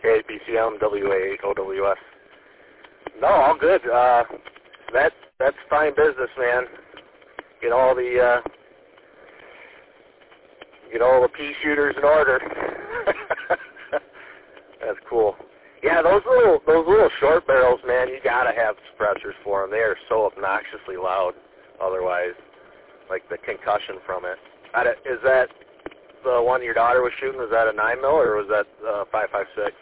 KBCM WA8OWS. No, all good. That's fine business, man. Get all the pea shooters in order. That's cool. Yeah, those little short barrels, man. You gotta have suppressors for them. They are so obnoxiously loud. Otherwise, like the concussion from it. Is that the one your daughter was shooting? Was that a 9mm or was that 5.56?